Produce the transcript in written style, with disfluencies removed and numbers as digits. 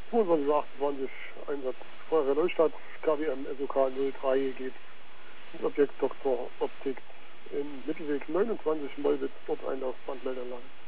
2228 Einsatz. Feuerwehr Neustadt, KWM SOK 03 geht ins Objekt Dr. Optik in Mittelweg 29 Mollwitz, dort Einlauf Brandmeldeanlage.